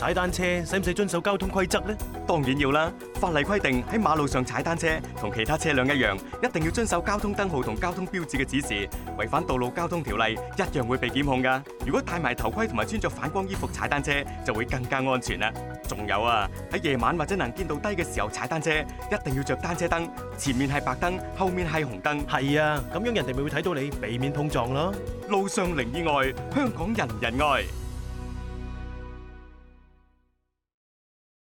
踩單車使唔使遵守交通規則呢？ 當然要啦，法例規定喺馬路上踩單車同其他車輛一樣，一定要遵守交通燈號同交通標誌嘅指示，違反道路交通條例一樣會被檢控噶。如果戴埋頭盔同埋穿着反光衣服踩單車，就會更加安全啦。仲有啊，喺夜晚或者能見度低嘅時候踩單車，一定要着單車燈，前面係白燈，後面係紅燈。 係啊，咁樣人哋咪會睇到你，避免碰撞咯。 路上零意外，香港人人愛。